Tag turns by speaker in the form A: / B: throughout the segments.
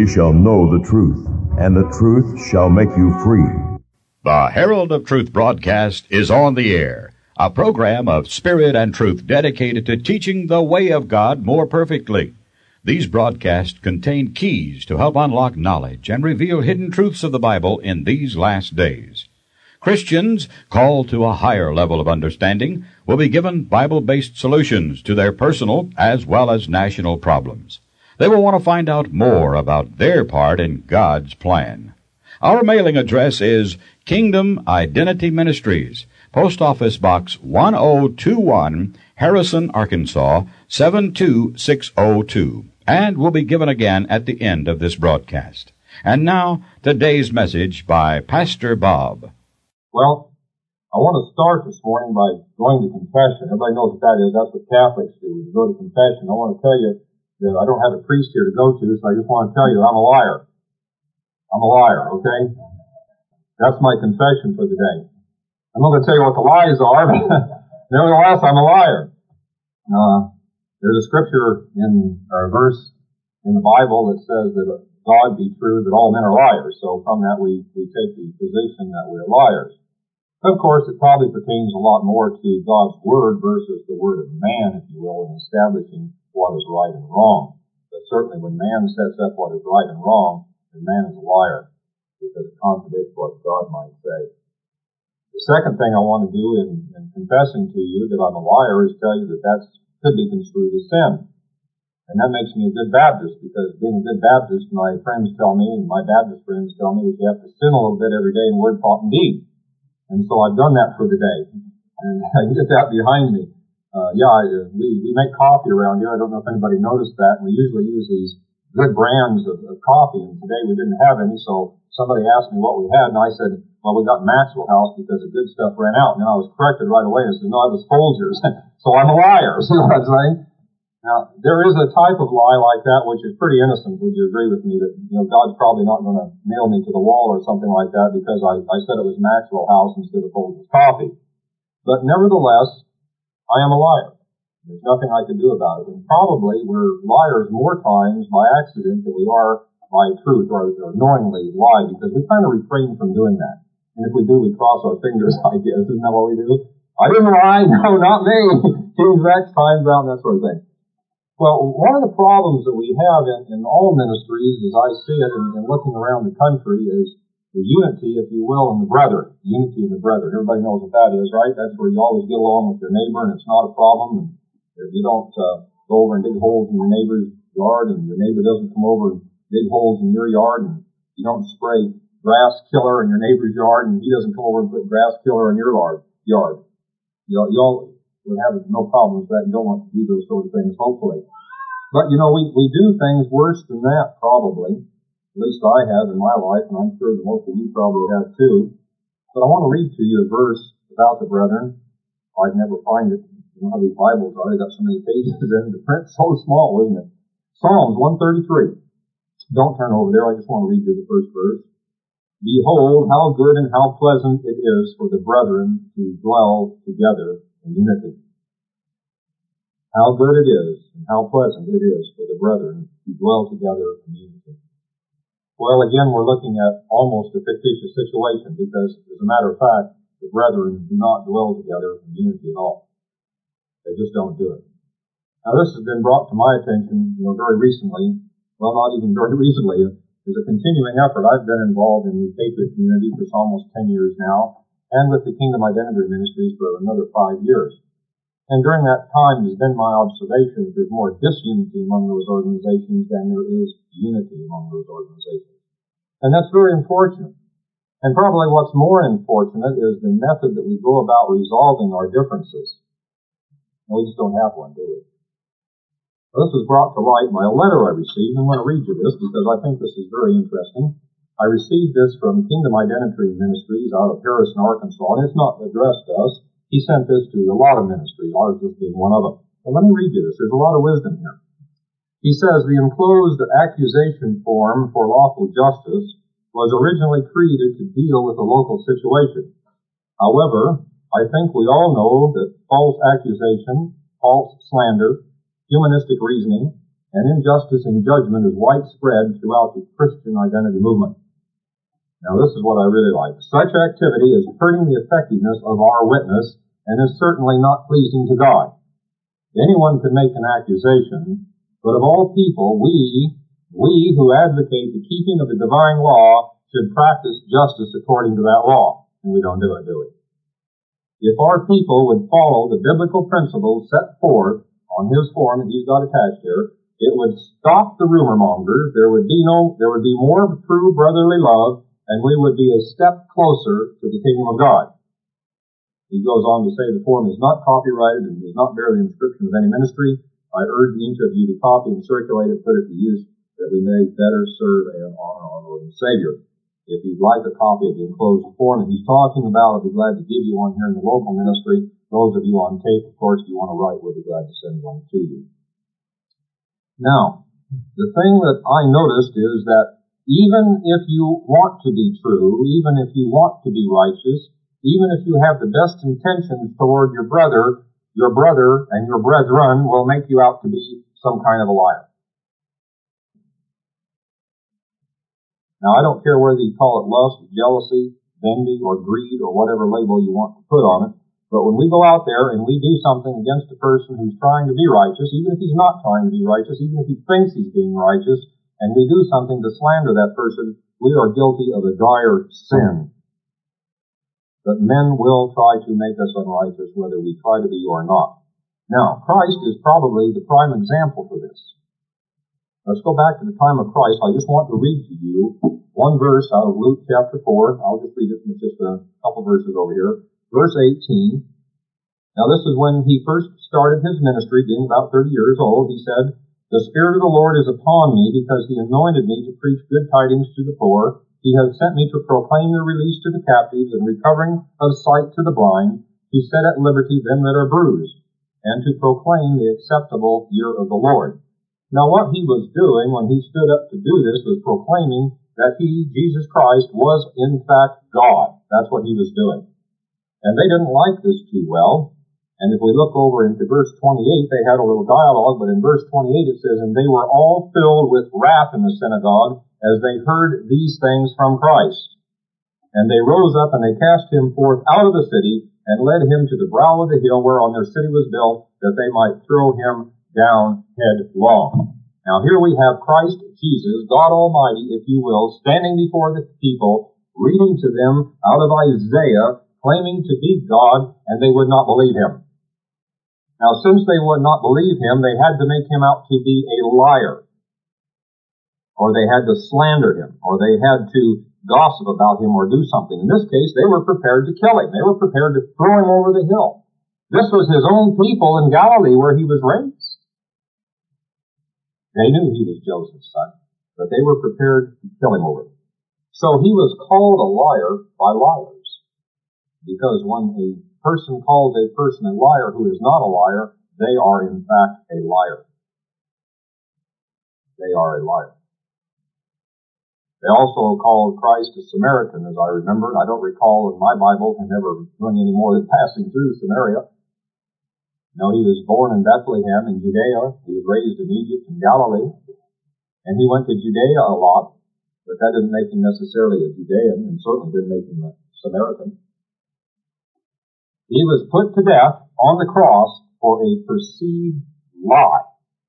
A: ye shall know the truth, and the truth shall make you free.
B: The Herald of Truth broadcast is on the air, a program of spirit and truth dedicated to teaching the way of God more perfectly. These broadcasts contain keys to help unlock knowledge and reveal hidden truths of the Bible in these last days. Christians called to a higher level of understanding will be given Bible-based solutions to their personal as well as national problems. They will want to find out more about their part in God's plan. Our mailing address is Kingdom Identity Ministries, Post Office Box 1021, Harrison, Arkansas, 72602, and will be given again at the end of this broadcast. And now, today's message by Pastor Bob.
C: Well, I want to start this morning by going to confession. Everybody knows what that is. That's what Catholics do. When you go to confession, I want to tell you that I don't have a priest here to go to, so I just want to tell you that I'm a liar. I'm a liar, okay? That's my confession for the day. I'm not going to tell you what the lies are, but nevertheless, I'm a liar. There's a scripture or a verse in the Bible that says that God be true, that all men are liars. So from that, we take the position that we're liars. Of course, it probably pertains a lot more to God's Word versus the Word of man, if you will, in establishing what is right and wrong. But certainly when man sets up what is right and wrong, then man is a liar, because it contradicts what God might say. The second thing I want to do in confessing to you that I'm a liar is tell you that could be construed as sin. And that makes me a good Baptist, because being a good Baptist, my friends tell me, and my Baptist friends tell me, that you have to sin a little bit every day in word, thought, and deed. And so I've done that for the day. And I can get that behind me. We make coffee around here. I don't know if anybody noticed that. We usually use these good brands of coffee, and today we didn't have any, so somebody asked me what we had, and I said, well, we got Maxwell House because the good stuff ran out. And then I was corrected right away and said, no, it was Folgers. So I'm a liar. See what I'm saying? Now, there is a type of lie like that which is pretty innocent. Would you agree with me that, God's probably not going to nail me to the wall or something like that because I said it was Maxwell House instead of Folgers Coffee. But nevertheless, I am a liar. There's nothing I can do about it. And probably we're liars more times by accident than we are by truth or knowingly lie, because we kind of refrain from doing that. And if we do, we cross our fingers, I guess. Isn't that what we do? I didn't lie. No, not me. King X, time's out, and that sort of thing. Well, one of the problems that we have in all ministries, as I see it, and looking around the country, is the unity, if you will, in the brethren. Unity in the brethren. Everybody knows what that is, right? That's where you always get along with your neighbor, and it's not a problem. And you don't go over and dig holes in your neighbor's yard, and your neighbor doesn't come over and dig holes in your yard, and you don't spray grass killer in your neighbor's yard, and he doesn't come over and put grass killer in your yard. You all would have no problem with that. You don't want to do those sort of things, hopefully. But, we do things worse than that, probably. At least I have in my life, and I'm sure that most of you probably have too. But I want to read to you a verse about the brethren. I'd never find it. You know how these Bibles are. They got so many pages in. The print's so small, isn't it? Psalms 133. Don't turn over there. I just want to read you the first verse. Behold, how good and how pleasant it is for the brethren to dwell together in unity. How good it is and how pleasant it is for the brethren to dwell together in unity. Well, again, we're looking at almost a fictitious situation, because, as a matter of fact, the brethren do not dwell together in unity at all. They just don't do it. Now, this has been brought to my attention, very recently. Well, not even very recently. It's a continuing effort. I've been involved in the Patriot community for almost 10 years now, and with the Kingdom Identity Ministries for another 5 years. And during that time, it's been my observation that there's more disunity among those organizations than there is unity among those organizations. And that's very unfortunate. And probably what's more unfortunate is the method that we go about resolving our differences. And we just don't have one, do we? Well, this was brought to light by a letter I received, and I want to read you this because I think this is very interesting. I received this from Kingdom Identity Ministries out of Harrison, Arkansas, and it's not addressed to us. He sent this to a lot of ministries, ours just being one of them. But let me read you this. There's a lot of wisdom here. He says, the enclosed accusation form for lawful justice was originally created to deal with a local situation. However, I think we all know that false accusation, false slander, humanistic reasoning, and injustice in judgment is widespread throughout the Christian identity movement. Now this is what I really like. Such activity is hurting the effectiveness of our witness and is certainly not pleasing to God. Anyone can make an accusation, but of all people, we who advocate the keeping of the divine law should practice justice according to that law. And we don't do it, do we? If our people would follow the biblical principles set forth on his form that he's got attached here, it would stop the rumor mongers, there would be more true brotherly love, and we would be a step closer to the kingdom of God. He goes on to say the form is not copyrighted and does not bear the inscription of any ministry. I urge each of you to copy and circulate and put it to use that we may better serve and honor our Lord and Savior. If you'd like a copy of the enclosed form that he's talking about, I'll be glad to give you one here in the local ministry. Those of you on tape, of course, if you want to write, we'll be glad to send one to you. Now, the thing that I noticed is that even if you want to be true, even if you want to be righteous, even if you have the best intentions toward your brother and your brethren will make you out to be some kind of a liar. Now, I don't care whether you call it lust, jealousy, envy, or greed, or whatever label you want to put on it, but when we go out there and we do something against a person who's trying to be righteous, even if he's not trying to be righteous, even if he thinks he's being righteous, and we do something to slander that person, we are guilty of a dire sin. But men will try to make us unrighteous whether we try to be or not. Now, Christ is probably the prime example for this. Let's go back to the time of Christ. I just want to read to you one verse out of Luke chapter 4. I'll just read it. It's just a couple verses over here. Verse 18. Now this is when he first started his ministry, being about 30 years old. He said, "The Spirit of the Lord is upon me because he anointed me to preach good tidings to the poor. He has sent me to proclaim the release to the captives and recovering of sight to the blind, to set at liberty them that are bruised, and to proclaim the acceptable year of the Lord." Now what he was doing when he stood up to do this was proclaiming that he, Jesus Christ, was in fact God. That's what he was doing. And they didn't like this too well. And if we look over into verse 28, they had a little dialogue, but in verse 28 it says, "And they were all filled with wrath in the synagogue as they heard these things from Christ. And they rose up and they cast him forth out of the city and led him to the brow of the hill whereon their city was built, that they might throw him down headlong." Now here we have Christ Jesus, God Almighty, if you will, standing before the people, reading to them out of Isaiah, claiming to be God, and they would not believe him. Now since they would not believe him, they had to make him out to be a liar. Or they had to slander him, or they had to gossip about him or do something. In this case, they were prepared to kill him. They were prepared to throw him over the hill. This was his own people in Galilee where he was raised. They knew he was Joseph's son, but they were prepared to kill him over it. So he was called a liar by liars. Because when a person calls a person a liar who is not a liar, they are in fact a liar. They are a liar. They also called Christ a Samaritan, as I remember. I don't recall in my Bible him ever doing any more than passing through Samaria. No, he was born in Bethlehem in Judea. He was raised in Egypt and Galilee. And he went to Judea a lot, but that didn't make him necessarily a Judean, and certainly didn't make him a Samaritan. He was put to death on the cross for a perceived lie.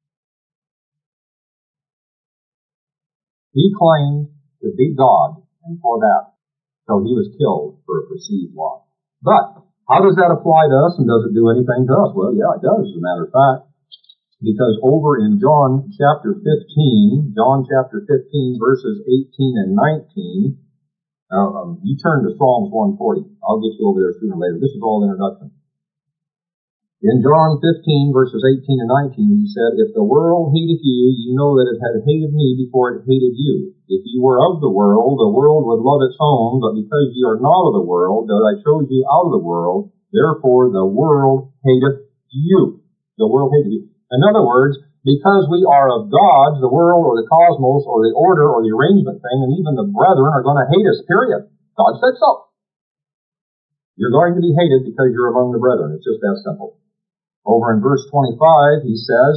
C: He claimed to be God, and for that, so he was killed for a perceived lie. But how does that apply to us, and does it do anything to us? Well, yeah, it does, as a matter of fact. Because over in John chapter 15, verses 18 and 19, you turn to Psalms 140. I'll get you over there sooner or later. This is all introduction. In John 15, verses 18 and 19, he said, "If the world hated you, you know that it had hated me before it hated you. If you were of the world would love its own, but because you are not of the world, that I chose you out of the world, therefore the world hateth you." The world hated you. In other words, because we are of God, the world or the cosmos or the order or the arrangement thing, and even the brethren are going to hate us, period. God said so. You're going to be hated because you're among the brethren. It's just that simple. Over in verse 25, he says,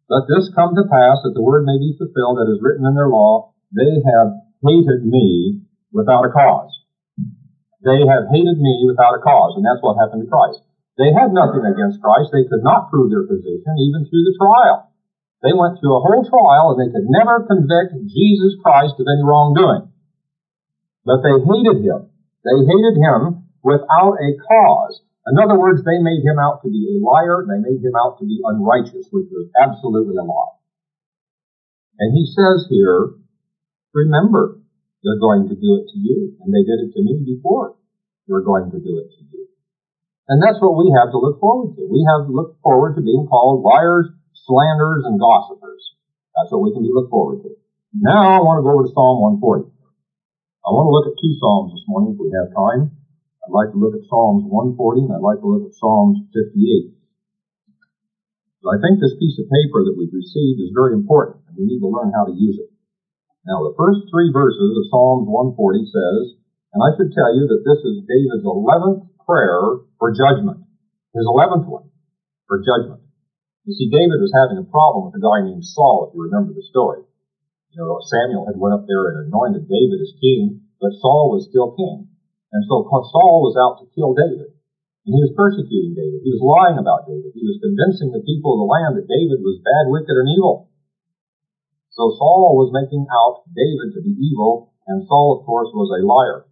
C: Let this come to pass, that the word may be fulfilled that is written in their law, they have hated me without a cause. They have hated me without a cause, and that's what happened to Christ. They had nothing against Christ. They could not prove their position, even through the trial. They went through a whole trial, and they could never convict Jesus Christ of any wrongdoing. But they hated him. They hated him without a cause. In other words, they made him out to be a liar, and they made him out to be unrighteous, which was absolutely a lie. And he says here, remember, they're going to do it to you, and they did it to me before. They're going to do it to you. And that's what we have to look forward to. We have to look forward to being called liars, slanderers, and gossipers. That's what we can be looked forward to. Now I want to go over to Psalm 140. I want to look at two Psalms this morning if we have time. I'd like to look at Psalms 140 and I'd like to look at Psalms 58. But I think this piece of paper that we've received is very important, and we need to learn how to use it. Now, the first three verses of Psalms 140 says, and I should tell you that this is David's 11th prayer for judgment. His 11th one for judgment. You see, David was having a problem with a guy named Saul, if you remember the story. You know, Samuel had went up there and anointed David as king, but Saul was still king. And so Saul was out to kill David. And he was persecuting David. He was lying about David. He was convincing the people of the land that David was bad, wicked, and evil. So Saul was making out David to be evil, and Saul, of course, was a liar.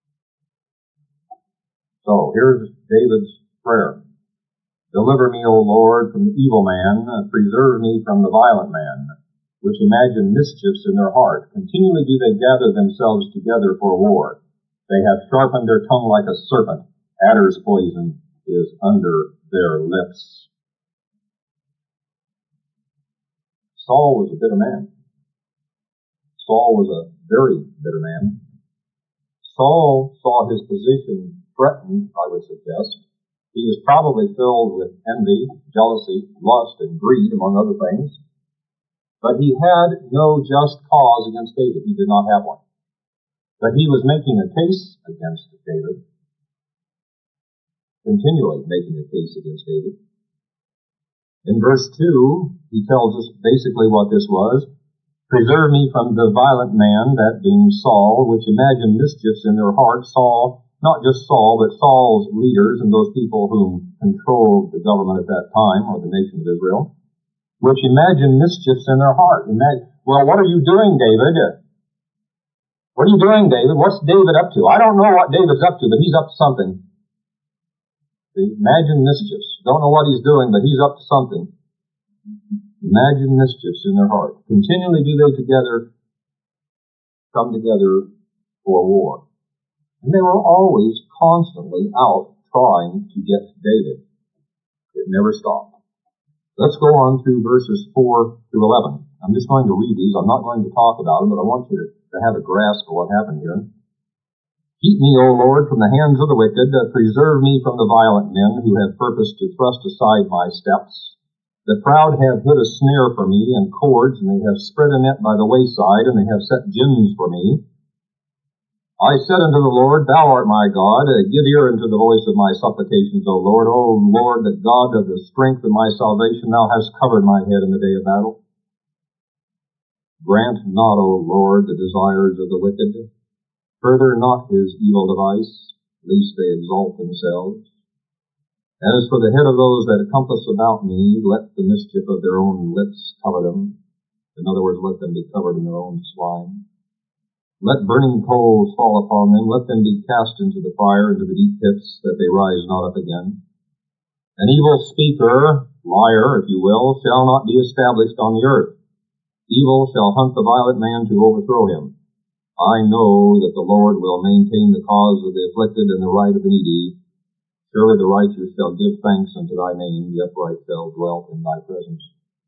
C: So here's David's prayer. Deliver me, O Lord, from the evil man, and preserve me from the violent man, which imagine mischiefs in their heart. Continually do they gather themselves together for war. They have sharpened their tongue like a serpent. Adder's poison is under their lips. Saul was a bitter man. Saul was a very bitter man. Saul saw his position threatened, I would suggest. He was probably filled with envy, jealousy, lust, and greed, among other things. But he had no just cause against David. He did not have one. But he was making a case against David, continually making a case against David. In verse 2, he tells us basically what this was. Preserve me from the violent man, that being Saul, which imagine mischiefs in their heart. Saul, not just Saul, but Saul's leaders and those people who controlled the government at that time, or the nation of Israel, which imagine mischiefs in their heart. Well, what are you doing, David? What are you doing, David? What's David up to? I don't know what David's up to, but he's up to something. Imagine mischiefs. Don't know what he's doing, but he's up to something. Imagine mischiefs in their heart. Continually do they come together for war. And they were always constantly out trying to get David. It never stopped. Let's go on through verses 4 through 11. I'm just going to read these. I'm not going to talk about them, but I want you to have a grasp of what happened here. Keep me, O Lord, from the hands of the wicked. Preserve me from the violent men who have purposed to thrust aside my steps. The proud have hid a snare for me and cords, and they have spread a net by the wayside, and they have set gins for me. I said unto the Lord, Thou art my God. Give ear unto the voice of my supplications, O Lord. O Lord, the God of the strength of my salvation, Thou hast covered my head in the day of battle. Grant not, O Lord, the desires of the wicked. Further not his evil device, lest they exalt themselves. As for the head of those that compass about me, let the mischief of their own lips cover them. In other words, let them be covered in their own slime. Let burning coals fall upon them. Let them be cast into the fire, into the deep pits, that they rise not up again. An evil speaker, liar, if you will, shall not be established on the earth. Evil shall hunt the violent man to overthrow him. I know that the Lord will maintain the cause of the afflicted and the right of the needy. Surely the righteous shall give thanks unto thy name, the upright shall dwell in thy presence.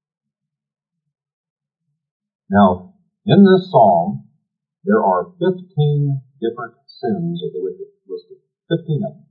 C: Now, in this psalm, there are 15 different sins of the wicked listed. 15 of them.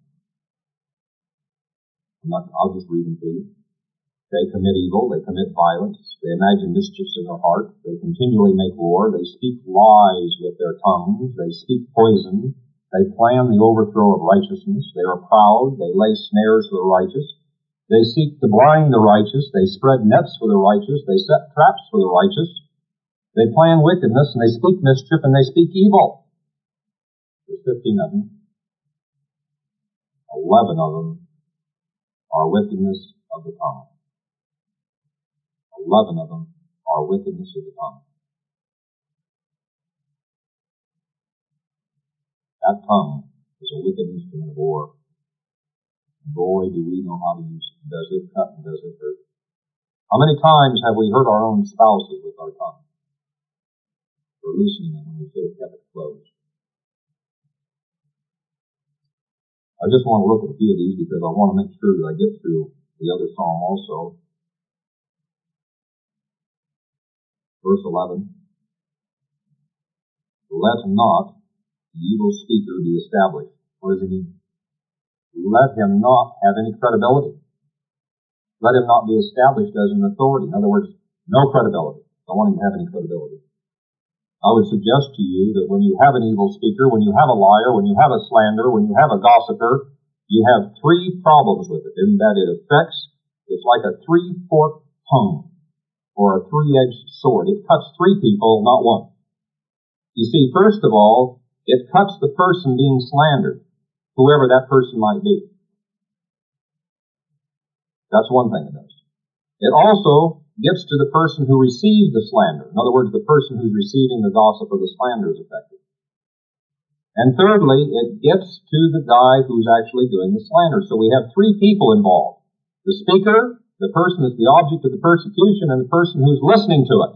C: I'll just read them to you. They commit evil, they commit violence, they imagine mischiefs in their heart, they continually make war, they speak lies with their tongues, they speak poison, they plan the overthrow of righteousness, they are proud, they lay snares for the righteous, They seek to blind the righteous. They spread nets for the righteous. They set traps for the righteous. They plan wickedness, and they speak mischief, and they speak evil. There's 15 of them. 11 of them are wickedness of the tongue. 11 of them are wickedness of the tongue. That tongue is a wicked instrument of war. Boy, do we know how to use it. Does it cut and does it hurt? How many times have we hurt our own spouses with our tongue? For loosening it when we should have kept it closed. I just want to look at a few of these because I want to make sure that I get through the other psalm also. Verse 11. Let not the evil speaker be established. What does it mean? Let him not have any credibility. Let him not be established as an authority. In other words, no credibility. Don't want him to have any credibility. I would suggest to you that when you have an evil speaker, when you have a liar, when you have a slanderer, when you have a gossiper, you have three problems with it. In that it's like a three-forked tongue or a three-edged sword. It cuts three people, not one. You see, first of all, it cuts the person being slandered, whoever that person might be. That's one thing it does. It also gets to the person who received the slander. In other words, the person who's receiving the gossip or the slander is affected. And thirdly, it gets to the guy who's actually doing the slander. So we have three people involved. The speaker, the person that's the object of the persecution, and the person who's listening to it.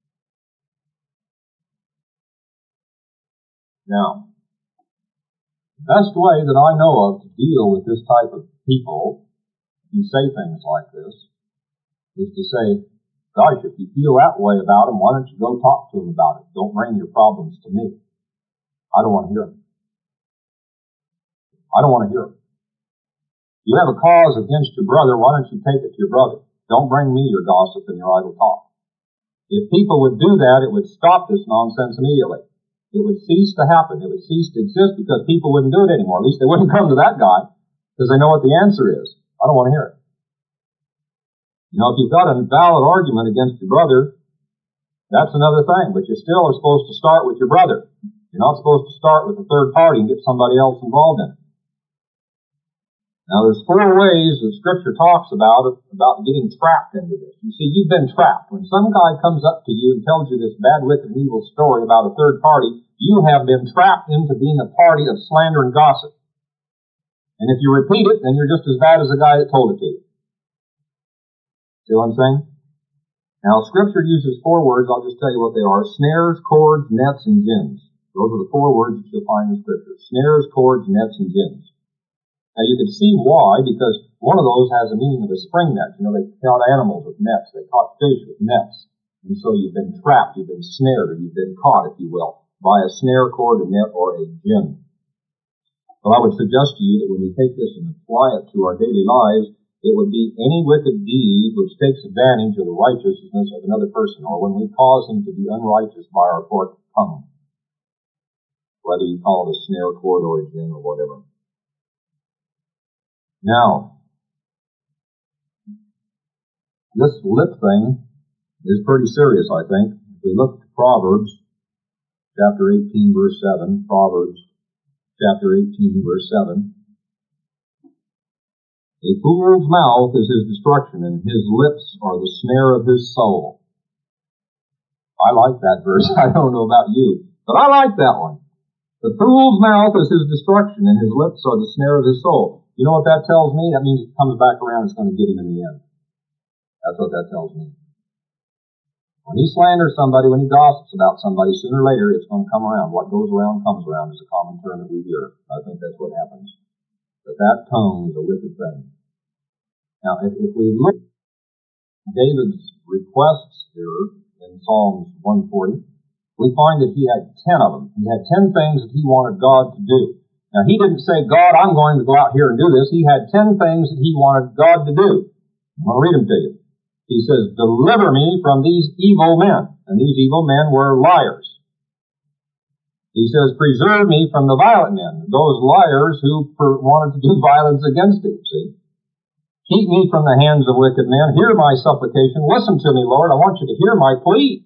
C: Now, the best way that I know of to deal with this type of people who say things like this is to say, gosh, if you feel that way about them, why don't you go talk to them about it? Don't bring your problems to me. I don't want to hear them. I don't want to hear them. You have a cause against your brother, why don't you take it to your brother? Don't bring me your gossip and your idle talk. If people would do that, it would stop this nonsense immediately. It would cease to happen. It would cease to exist because people wouldn't do it anymore. At least they wouldn't come to that guy because they know what the answer is. I don't want to hear it. You know, if you've got a valid argument against your brother, that's another thing, but you still are supposed to start with your brother. You're not supposed to start with a third party and get somebody else involved in it. Now, there's four ways that Scripture talks about getting trapped into this. You see, you've been trapped. When some guy comes up to you and tells you this bad, wicked, and evil story about a third party, you have been trapped into being a party of slander and gossip. And if you repeat it, then you're just as bad as the guy that told it to you. See what I'm saying? Now, Scripture uses four words. I'll just tell you what they are. Snares, cords, nets, and gins. Those are the four words that you'll find in Scripture. Snares, cords, nets, and gins. Now, you can see why, because one of those has a meaning of a spring net. You know, they caught animals with nets. They caught fish with nets. And so you've been trapped, you've been snared, or you've been caught, if you will, by a snare, cord, a net, or a gin. Well, I would suggest to you that when we take this and apply it to our daily lives, it would be any wicked deed which takes advantage of the righteousness of another person, or when we cause him to be unrighteous by our forked tongue. Whether you call it a snare, cord, or a gin, or whatever. Now, this lip thing is pretty serious, I think. If we look at Proverbs, chapter 18, verse 7, Proverbs, chapter 18, verse 7, a fool's mouth is his destruction, and his lips are the snare of his soul. I like that verse. I don't know about you, but I like that one. The fool's mouth is his destruction, and his lips are the snare of his soul. You know what that tells me? That means it comes back around, it's going to get him in the end. That's what that tells me. When he slanders somebody, when he gossips about somebody, sooner or later it's going to come around. What goes around comes around is a common term that we hear. I think that's what happens. But that tongue is a wicked thing. Now, if we look at David's requests here in Psalms 140, we find that he had 10 of them. He had 10 things that he wanted God to do. Now, he didn't say, God, I'm going to go out here and do this. He had 10 things that he wanted God to do. I'm going to read them to you. He says, deliver me from these evil men. And these evil men were liars. He says, preserve me from the violent men. Those liars who wanted to do violence against him, see. Keep me from the hands of wicked men. Hear my supplication. Listen to me, Lord. I want you to hear my plea.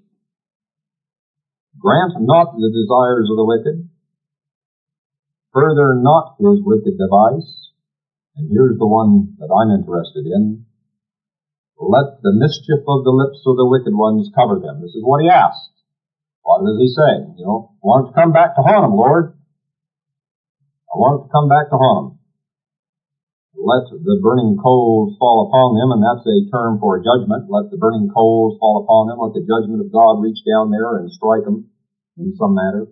C: Grant not the desires of the wicked. Further not his wicked device. And here's the one that I'm interested in. Let the mischief of the lips of the wicked ones cover them. This is what he asked. What does he say? I want it to come back to haunt him, Lord. I want it to come back to haunt him. Let the burning coals fall upon them, and that's a term for a judgment. Let the burning coals fall upon them. Let the judgment of God reach down there and strike them in some matter.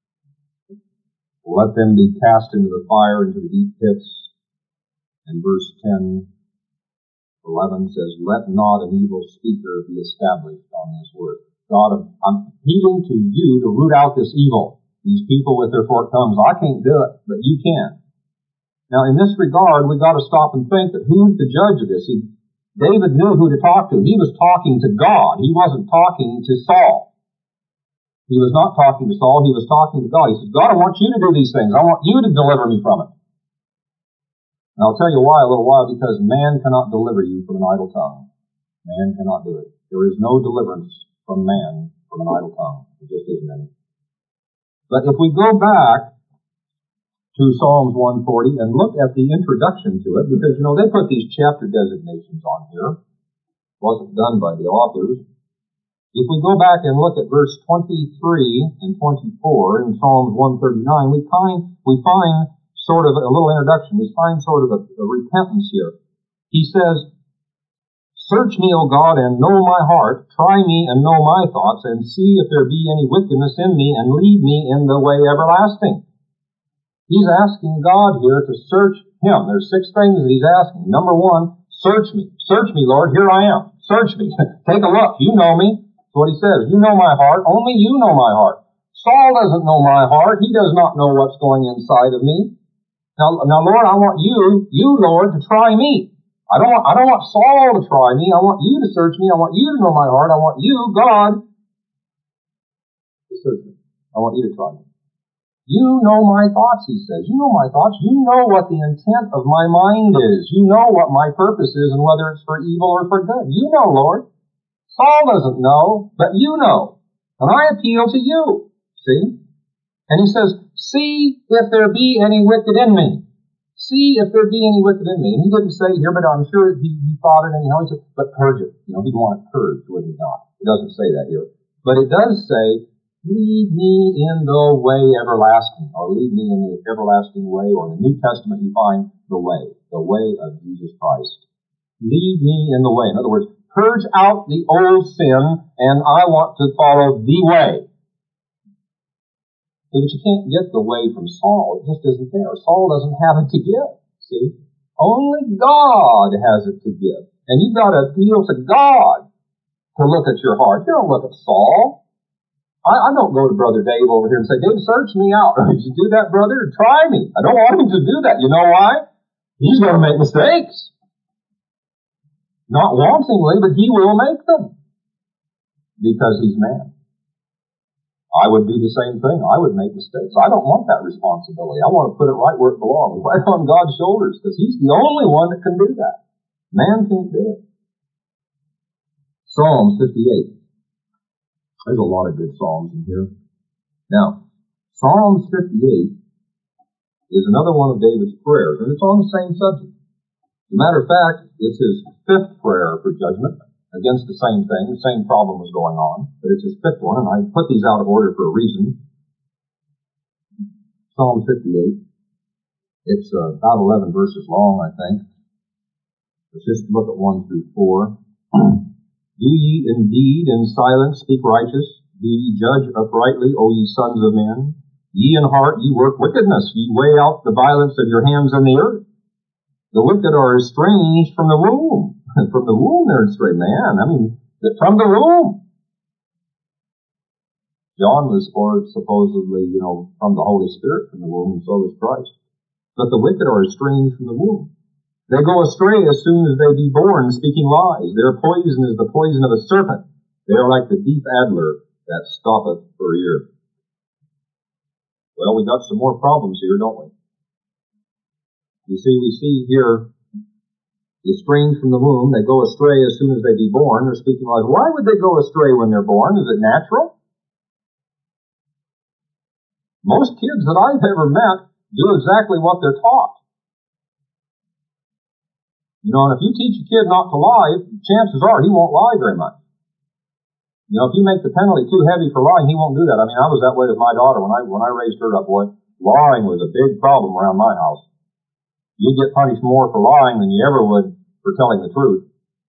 C: Let them be cast into the fire, into the deep pits. And verse 10, 11 says, let not an evil speaker be established on this word. God, I'm appealing to you to root out this evil. These people with their forked tongues, I can't do it, but you can. Now, in this regard, we've got to stop and think that who's the judge of this? David knew who to talk to. He was talking to God. He wasn't talking to Saul. He was not talking to Saul. He was talking to God. He said, God, I want you to do these things. I want you to deliver me from it. And I'll tell you why a little while, because man cannot deliver you from an idle tongue. Man cannot do it. There is no deliverance from man from an idle tongue. There just isn't any. But if we go back to Psalms 140 and look at the introduction to it, because, they put these chapter designations on here. It wasn't done by the authors. If we go back and look at verse 23 and 24 in Psalms 139, we find sort of a little introduction. We find sort of a repentance here. He says, search me, O God, and know my heart. Try me and know my thoughts, and see if there be any wickedness in me, and lead me in the way everlasting. He's asking God here to search him. There's 6 things that he's asking. Number 1, search me. Search me, Lord. Here I am. Search me. Take a look. You know me. That's what he says. You know my heart. Only you know my heart. Saul doesn't know my heart. He does not know what's going inside of me. Now, Lord, I want you, Lord, to try me. I don't want Saul to try me. I want you to search me. I want you to know my heart. I want you, God, to search me. I want you to try me. You know my thoughts, he says. You know my thoughts. You know what the intent of my mind is. You know what my purpose is and whether it's for evil or for good. You know, Lord. Saul doesn't know, but you know. And I appeal to you. See? And he says, see if there be any wicked in me. See if there be any wicked in me. And he didn't say here, but I'm sure he thought it anyhow. He said, but purge it. He'd want it purged, wouldn't he not? It doesn't say that here. But it does say, lead me in the way everlasting, or lead me in the everlasting way, or in the New Testament you find the way of Jesus Christ. Lead me in the way. In other words, purge out the old sin, and I want to follow the way. But you can't get the way from Saul. It just isn't there. Saul doesn't have it to give. See? Only God has it to give. And you've got to appeal to God to look at your heart. You don't look at Saul. I don't go to Brother Dave over here and say, Dave, search me out. Did you do that, brother? Try me. I don't want him to do that. You know why? He's going to make mistakes. Not wantingly, but he will make them. Because he's man. I would do the same thing. I would make mistakes. I don't want that responsibility. I want to put it right where it belongs, right on God's shoulders, because he's the only one that can do that. Man can't do it. Psalms 58. There's a lot of good Psalms in here. Now, Psalms 58 is another one of David's prayers, and it's on the same subject. As a matter of fact, it's his 5th prayer for judgment against the same thing. The same problem was going on, but it's his 5th one, and I put these out of order for a reason. Psalm 58. It's about 11 verses long, I think. Let's just look at 1 through 4. Do ye indeed in silence speak righteous? Do ye judge uprightly, O ye sons of men? Ye in heart, ye work wickedness. Ye weigh out the violence of your hands in the earth. The wicked are estranged from the womb. From the womb they're estranged. Man, from the womb. John was supposedly, from the Holy Spirit from the womb, and so was Christ. But the wicked are estranged from the womb. They go astray as soon as they be born, speaking lies. Their poison is the poison of a serpent. They are like the deep adder that stoppeth for ear. Well, we got some more problems here, don't we? You see, we see here estranged from the womb, they go astray as soon as they be born. They're speaking lies. Why would they go astray when they're born? Is it natural? Most kids that I've ever met do exactly what they're taught. You know, and if you teach a kid not to lie, chances are he won't lie very much. You know, if you make the penalty too heavy for lying, he won't do that. I mean, I was that way with my daughter when I raised her up, boy. Lying was a big problem around my house. You'd get punished more for lying than you ever would for telling the truth.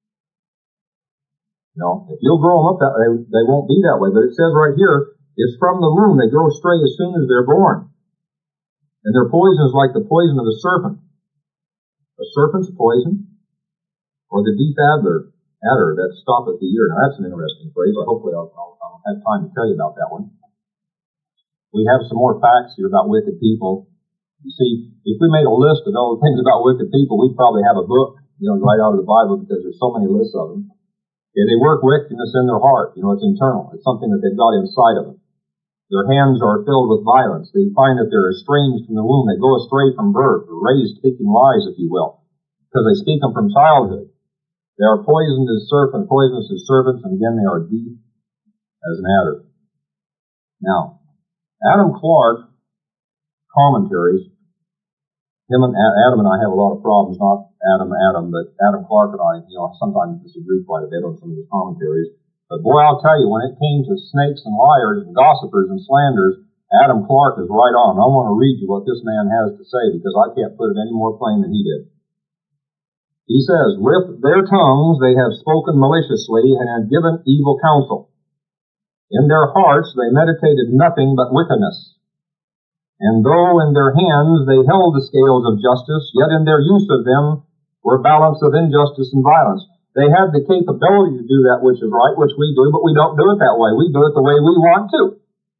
C: You know, if you'll grow them up that way, they won't be that way. But it says right here, it's from the womb. They go astray as soon as they're born. And their poison is like the poison of the serpent. A serpent's poison, or the deep adder that stoppeth the ear. Now that's an interesting phrase. Hopefully I'll have time to tell you about that one. We have some more facts here about wicked people. You see, if we made a list of all the things about wicked people, we'd probably have a book, right out of the Bible, because there's so many lists of them. Yeah, they work wickedness in their heart. It's internal. It's something that they've got inside of them. Their hands are filled with violence. They find that they're estranged from the womb. They go astray from birth, or raised speaking lies, if you will, because they speak them from childhood. They are poisoned as serpents, poisonous as serpents, and again they are deep as an adder. Now, Adam Clarke commentaries, Adam and I have a lot of problems, not Adam, but Adam Clarke and I, sometimes disagree quite a bit on some of his commentaries. But boy, I'll tell you, when it came to snakes and liars and gossipers and slanders, Adam Clarke is right on. I want to read you what this man has to say, because I can't put it any more plain than he did. He says, with their tongues they have spoken maliciously and have given evil counsel. In their hearts they meditated nothing but wickedness. And though in their hands they held the scales of justice, yet in their use of them were balance of injustice and violence. They had the capability to do that which is right, which we do, but we don't do it that way. We do it the way we want to,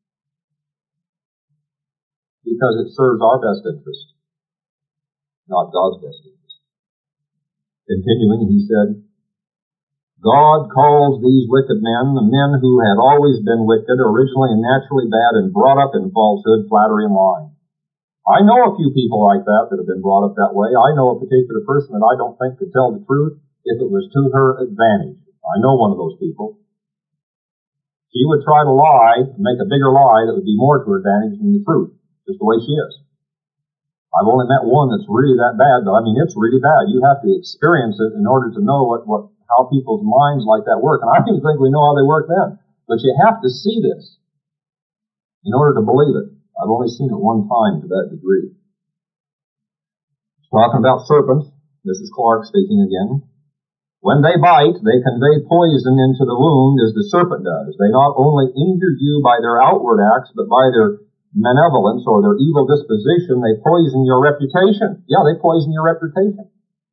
C: because it serves our best interest, not God's best interest. Continuing, he said, God calls these wicked men the men who had always been wicked, originally and naturally bad, and brought up in falsehood, flattery, and lying. I know a few people like that have been brought up that way. I know a particular person that I don't think could tell the truth if it was to her advantage. I know one of those people. She would try to lie, make a bigger lie that would be more to her advantage than the truth, just the way she is. I've only met one that's really that bad, though. I mean, it's really bad. You have to experience it in order to know how people's minds like that work. And I don't think we know how they work then. But you have to see this in order to believe it. I've only seen it one time to that degree. Talking about serpents, this is Clarke speaking again. When they bite, they convey poison into the wound as the serpent does. They not only injure you by their outward acts, but by their malevolence or their evil disposition, they poison your reputation. Yeah, they poison your reputation.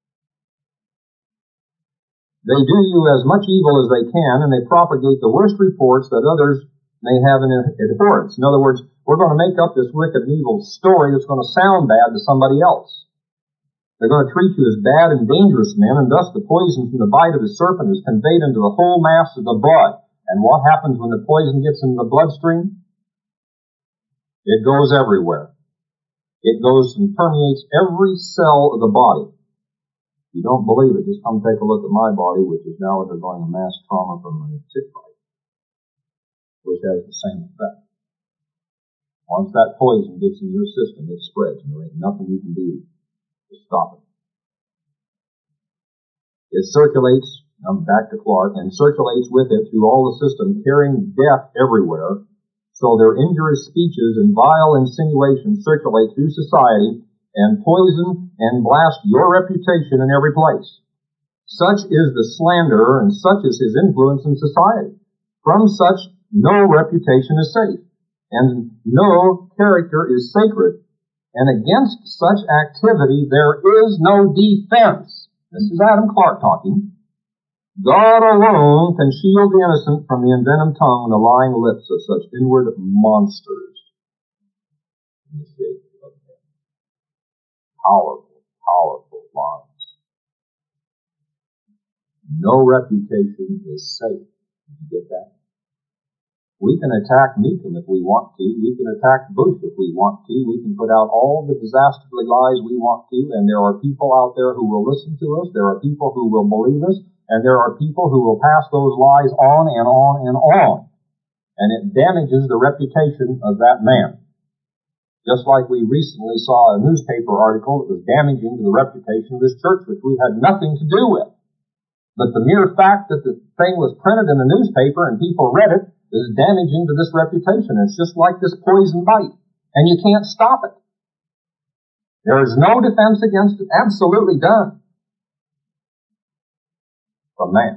C: They do you as much evil as they can, and they propagate the worst reports that others may have in abhorrence. In other words, we're going to make up this wicked and evil story that's going to sound bad to somebody else. They're going to treat you as bad and dangerous men, and thus the poison from the bite of the serpent is conveyed into the whole mass of the blood. And what happens when the poison gets into the bloodstream? It goes everywhere. It goes and permeates every cell of the body. If you don't believe it, just come take a look at my body, which is now undergoing a mass trauma from a tick bite, which has the same effect. Once that poison gets in your system, it spreads, and there ain't nothing you can do to stop it. It circulates, I'm back to Clarke, and circulates with it through all the system, carrying death everywhere. So their injurious speeches and vile insinuations circulate through society and poison and blast your reputation in every place. Such is the slanderer, and such is his influence in society. From such, no reputation is safe, and no character is sacred. And against such activity, there is no defense. This is Adam Clarke talking. God alone can shield the innocent from the envenomed tongue and the lying lips of such inward monsters. In the shape of men. Powerful, powerful lies. No reputation is safe. Did you get that? We can attack Mecum if we want to. We can attack Bush if we want to. We can put out all the disasterly lies we want to, and there are people out there who will listen to us. There are people who will believe us, and there are people who will pass those lies on and on and on. And it damages the reputation of that man. Just like we recently saw a newspaper article that was damaging to the reputation of this church, which we had nothing to do with. But the mere fact that the thing was printed in the newspaper and people read it is damaging to this reputation. It's just like this poison bite, and you can't stop it. There is no defense against it. Absolutely done. From man.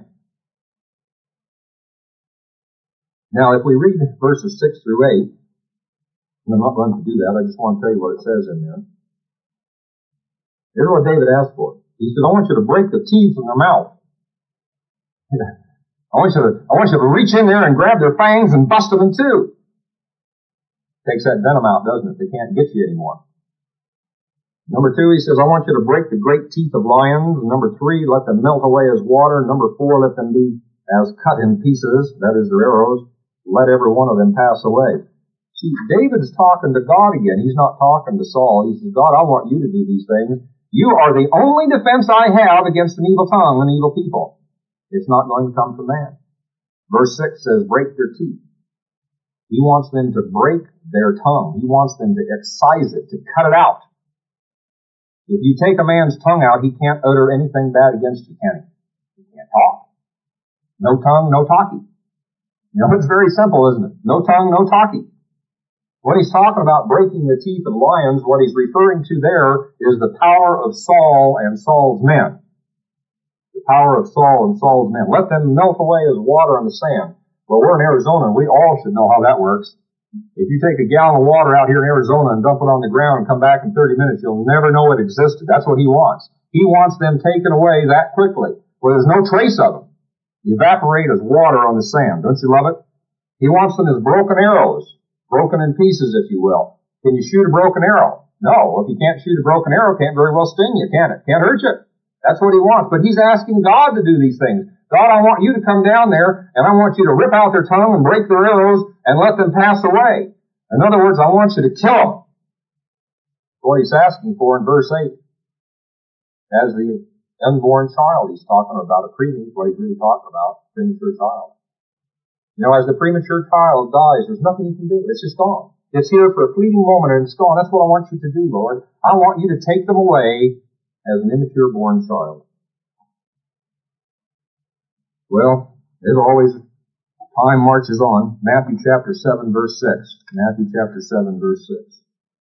C: Now, if we read verses 6 through 8, and I'm not going to do that, I just want to tell you what it says in there. Here's what David asked for. He said, I want you to break the teeth in their mouth. I want you to reach in there and grab their fangs and bust them in two. Takes that venom out, doesn't it? They can't get you anymore. Number 2, he says, I want you to break the great teeth of lions. Number 3, let them melt away as water. Number 4, let them be as cut in pieces, that is their arrows. Let every one of them pass away. See, David's talking to God again. He's not talking to Saul. He says, God, I want you to do these things. You are the only defense I have against an evil tongue and evil people. It's not going to come from man. Verse 6 says, break their teeth. He wants them to break their tongue. He wants them to excise it, to cut it out. If you take a man's tongue out, he can't utter anything bad against you, can he? He can't talk. No tongue, no talkie. You know, it's very simple, isn't it? No tongue, no talkie. When he's talking about breaking the teeth of lions, what he's referring to there is the power of Saul and Saul's men. The power of Saul and Saul's men. Let them melt away as water on the sand. Well, we're in Arizona, and we all should know how that works. If you take a gallon of water out here in Arizona and dump it on the ground and come back in 30 minutes, you'll never know it existed. That's what he wants. He wants them taken away that quickly, where there's no trace of them. Evaporate as water on the sand. Don't you love it? He wants them as broken arrows, broken in pieces, if you will. Can you shoot a broken arrow? No. If you can't shoot a broken arrow, it can't very well sting you, can it? Can't hurt you. That's what he wants. But he's asking God to do these things. God, I want you to come down there, and I want you to rip out their tongue and break their arrows and let them pass away. In other words, I want you to kill them. That's what he's asking for in verse 8. As the unborn child, he's talking about a preemie, what he's really talking about, premature child. You know, as the premature child dies, there's nothing you can do. It's just gone. It's here for a fleeting moment, and it's gone. That's what I want you to do, Lord. I want you to take them away as an immature born child. Well, as always, time marches on. Matthew chapter 7, verse 6. Matthew chapter 7, verse 6.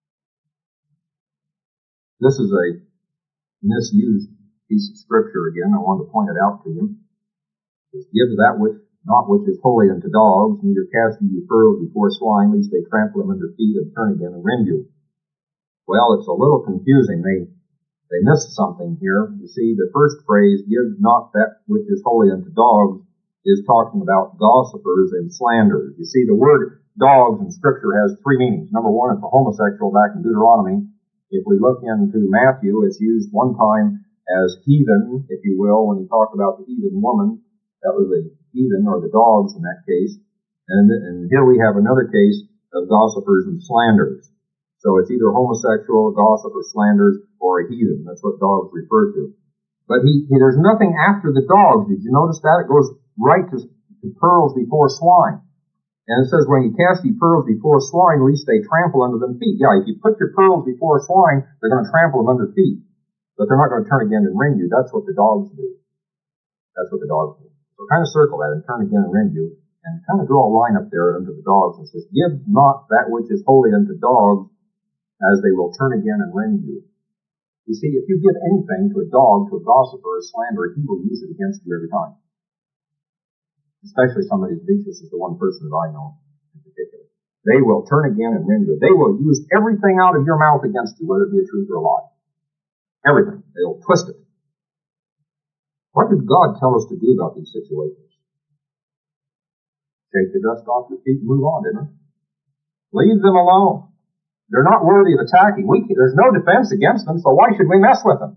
C: This is a misused piece of scripture again. I wanted to point it out to you. It's give that which not which is holy unto dogs, neither cast ye your pearls before swine, lest they trample them under feet and turn again and rend you. Well, it's a little confusing. They missed something here. You see, the first phrase, give not that which is holy unto dogs, is talking about gossipers and slanderers. You see, the word dogs in Scripture has 3 meanings. Number 1, it's a homosexual back in Deuteronomy. If we look into Matthew, it's used one time as heathen, if you will, when he talked about the heathen woman. That was a heathen, or the dogs in that case. And here we have another case of gossipers and slanderers. So it's either homosexual, gossip, or slanders, or a heathen. That's what dogs refer to. But there's nothing after the dogs. Did you notice that? It goes right to pearls before swine. And it says, when you cast your pearls before swine, lest they trample under them feet. Yeah, if you put your pearls before swine, they're going to trample them under feet. But they're not going to turn again and rend you. That's what the dogs do. That's what the dogs do. So kind of circle that and turn again and rend you. And kind of draw a line up there under the dogs and says, give not that which is holy unto dogs, as they will turn again and rend you. You see, if you give anything to a dog, to a gossiper, or a slanderer, he will use it against you every time. Especially somebody as vicious as the one person that I know in particular. They will turn again and rend you. They will use everything out of your mouth against you, whether it be a truth or a lie. Everything. They'll twist it. What did God tell us to do about these situations? Shake the dust off your feet and move on, didn't he? Leave them alone. They're not worthy of attacking. There's no defense against them, so why should we mess with them?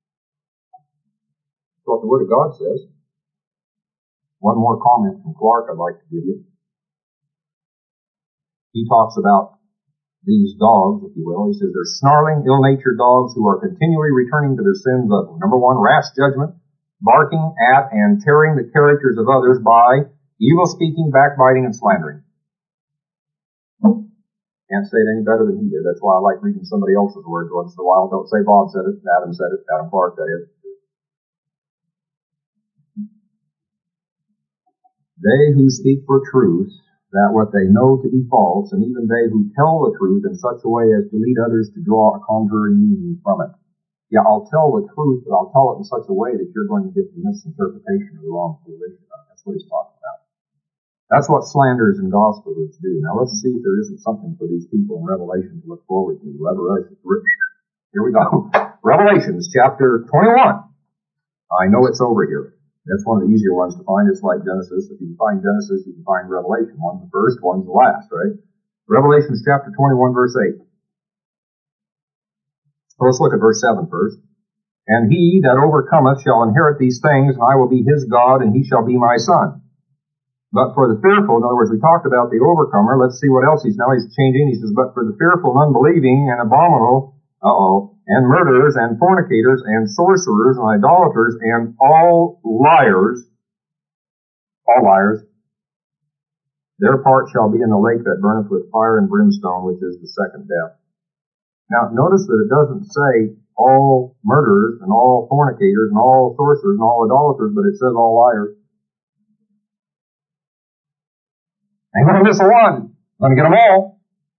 C: That's what the Word of God says. One more comment from Clark I'd like to give you. he talks about these dogs, if you will. He says they're snarling, ill-natured dogs who are continually returning to their sins of, number one, rash judgment, barking at and tearing the characters of others by evil speaking, backbiting, and slandering. Can't say it any better than he did. That's why I like reading somebody else's words once in a while. Don't say Bob said it, Adam said it, Adam Clark, that is. They who speak for truth, that what they know to be false, and even they who tell the truth in such a way as to lead others to draw a contrary meaning from it. Yeah, I'll tell the truth, but I'll tell it in such a way that you're going to get the misinterpretation of the wrong religion. That's what he's talking about. That's what slanders and gospelers do. Now let's see if there isn't something for these people in Revelation to look forward to. Here we go. Revelations chapter 21. I know it's over here. That's one of the easier ones to find. It's like Genesis. If you can find Genesis, you can find Revelation. One's the first, one's the last, right? Revelations chapter 21 verse 8. So let's look at verse 7 first. And he that overcometh shall inherit these things, and I will be his God, and he shall be my son. But for the fearful, in other words, we talked about the overcomer. Let's see what else he's changing. He says, but for the fearful and unbelieving and abominable, and murderers and fornicators and sorcerers and idolaters and all liars, their part shall be in the lake that burneth with fire and brimstone, which is the second death. Now, notice that it doesn't say all murderers and all fornicators and all sorcerers and all idolaters, but it says all liars. Ain't going to miss a one. Going to get them all.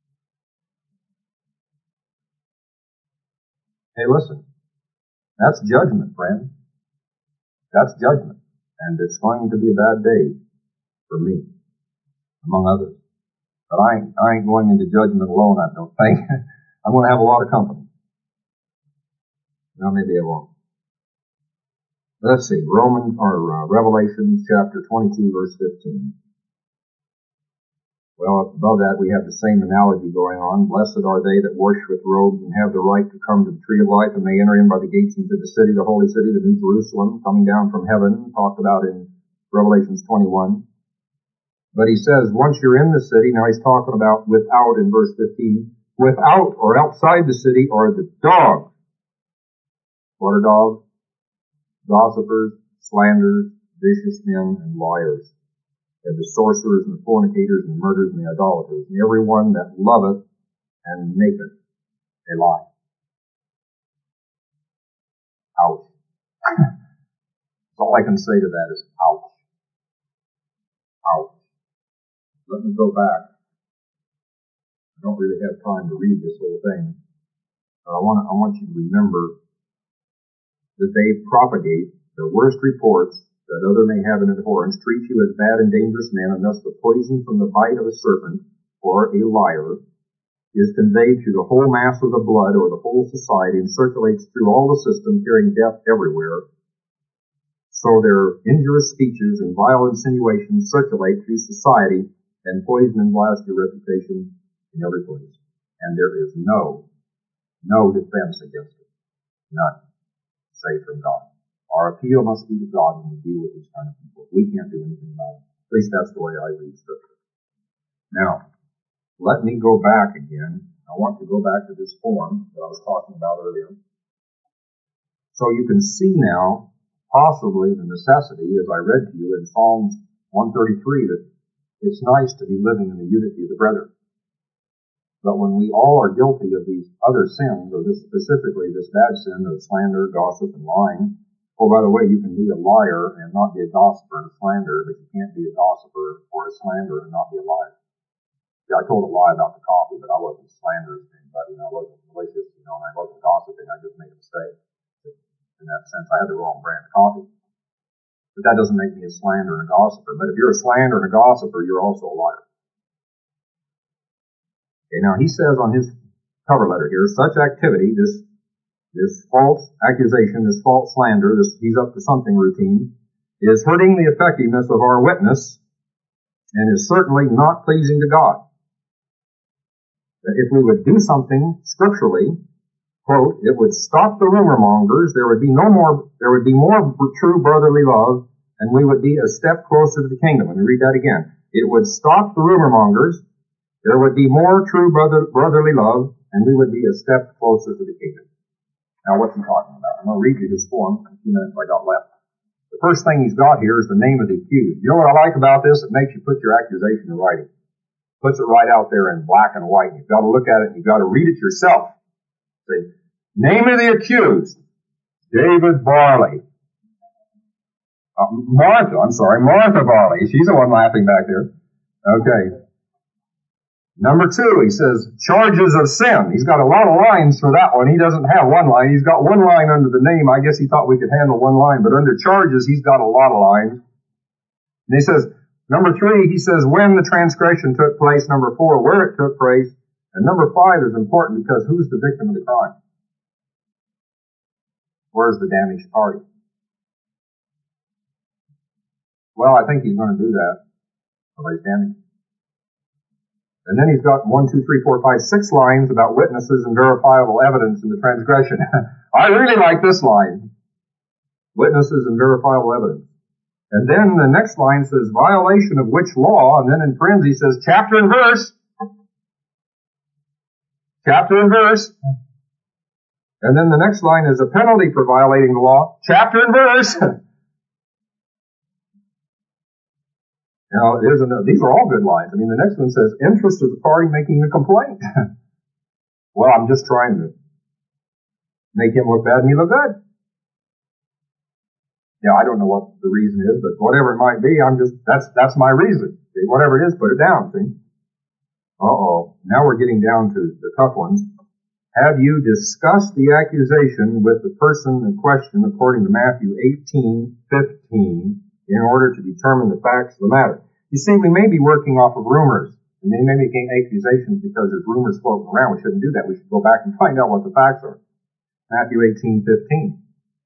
C: Hey, listen. That's judgment, friend. That's judgment. And it's going to be a bad day for me, among others. But I ain't going into judgment alone, I don't think. I'm going to have a lot of company. Now, maybe I won't. Let's see. Revelation chapter 22, verse 15. Well, above that, we have the same analogy going on. Blessed are they that wash with robes and have the right to come to the tree of life, and may enter in by the gates into the city, the holy city, the New Jerusalem, coming down from heaven, talked about in Revelations 21. But he says, once you're in the city, now he's talking about without in verse 15, without or outside the city are the dogs. What are dogs? Gossipers, slanderers, vicious men, and liars. And the sorcerers and the fornicators and the murderers and the idolaters, and every one that loveth and maketh a lie. Ouch. All I can say to that is ouch. Ouch. Let me go back. I don't really have time to read this whole thing. But I want you to remember that they propagate the worst reports that other may have an abhorrence, treat you as bad and dangerous men, and thus the poison from the bite of a serpent, or a liar, is conveyed through the whole mass of the blood, or the whole society, and circulates through all the system, carrying death everywhere. So their injurious speeches and vile insinuations circulate through society, and poison and blast your reputation in every place. And there is no defense against it. None. Save from God. Our appeal must be to God when we deal with these kind of people. We can't do anything about it. At least that's the way I read Scripture. Now, let me go back again. I want to go back to this form that I was talking about earlier. So you can see now, possibly, the necessity, as I read to you in Psalms 133, that it's nice to be living in the unity of the brethren. But when we all are guilty of these other sins, or this specifically this bad sin of slander, gossip, and lying, oh, by the way, you can be a liar and not be a gossiper and a slanderer, but you can't be a gossiper or a slanderer and not be a liar. Yeah, I told a lie about the coffee, but I wasn't slandering anybody, and I wasn't malicious, and I wasn't gossiping. I just made a mistake. In that sense, I had the wrong brand of coffee. But that doesn't make me a slanderer and a gossiper. But if you're a slanderer and a gossiper, you're also a liar. Okay, now he says on his cover letter here, such activity, this false accusation, this false slander, he's up to something routine, is hurting the effectiveness of our witness and is certainly not pleasing to God. That if we would do something scripturally, quote, it would stop the rumor mongers, there would be more true brotherly love, and we would be a step closer to the kingdom. Let me read that again. It would stop the rumor mongers, there would be more true brotherly love, and we would be a step closer to the kingdom. Now, what's he talking about? I'm going to read you his form in a few minutes I got left. The first thing he's got here is the name of the accused. You know what I like about this? It makes you put your accusation in writing. Puts it right out there in black and white. You've got to look at it and you've got to read it yourself. Say, name of the accused, David Barley. Martha Barley. She's the one laughing back there. Okay. Number 2, he says, charges of sin. He's got a lot of lines for that one. He doesn't have one line. He's got one line under the name. I guess he thought we could handle one line. But under charges, he's got a lot of lines. And he says, number 3, he says, when the transgression took place. Number 4, where it took place. And number 5 is important because who's the victim of the crime? Where's the damaged party? Well, I think he's going to do that. Somebody's damaged. And then he's got 1, 2, 3, 4, 5, 6 lines about witnesses and verifiable evidence in the transgression. I really like this line. Witnesses and verifiable evidence. And then the next line says, violation of which law? And then in parentheses he says, chapter and verse. Chapter and verse. And then the next line is a penalty for violating the law. Chapter and verse. Now, these are all good lines. I mean, the next one says, interest of the party making the complaint. Well, I'm just trying to make him look bad and me look good. Yeah, I don't know what the reason is, but whatever it might be, that's my reason. See, whatever it is, put it down, see? Uh-oh. Now we're getting down to the tough ones. Have you discussed the accusation with the person in question according to Matthew 18:15 in order to determine the facts of the matter? You see, we may be working off of rumors. We may be making accusations because there's rumors floating around. We shouldn't do that. We should go back and find out what the facts are. Matthew 18:15.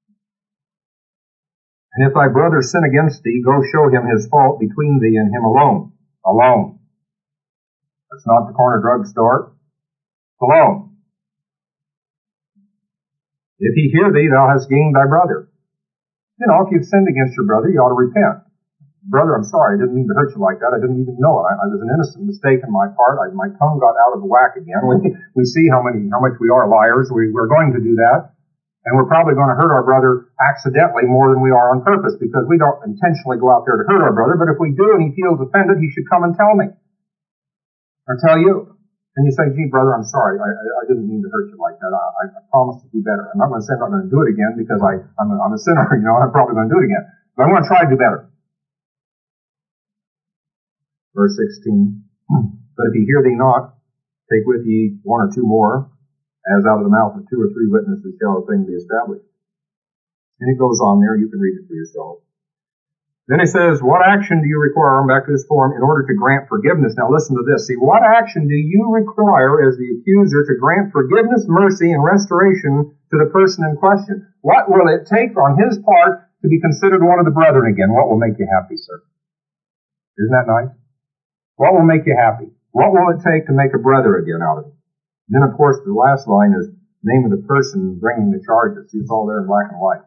C: And if thy brother sin against thee, go show him his fault between thee and him alone. Alone. That's not the corner drugstore. Alone. If he hear thee, thou hast gained thy brother. You know, if you've sinned against your brother, you ought to repent. Brother, I'm sorry, I didn't mean to hurt you like that. I didn't even know it. I was an innocent mistake on my part. My tongue got out of whack again. We see how much we are liars. We're going to do that. And we're probably going to hurt our brother accidentally more than we are on purpose because we don't intentionally go out there to hurt our brother. But if we do and he feels offended, he should come and tell me. Or tell you. And you say, gee, brother, I'm sorry. I didn't mean to hurt you like that. I promise to do better. I'm not going to say I'm not going to do it again because I'm a sinner, you know, and I'm probably going to do it again. But I'm going to try to do better. Verse 16. But if he hear thee not, take with ye 1 or 2 more, as out of the mouth of 2 or 3 witnesses shall a thing be established. And it goes on there. You can read it for yourself. Then he says, what action do you require, I'm back to this form, in order to grant forgiveness? Now listen to this. See, what action do you require as the accuser to grant forgiveness, mercy, and restoration to the person in question? What will it take on his part to be considered one of the brethren again? What will make you happy, sir? Isn't that nice? What will make you happy? What will it take to make a brother again out of him? And then, of course, the last line is name of the person bringing the charges. See, it's all there in black and white.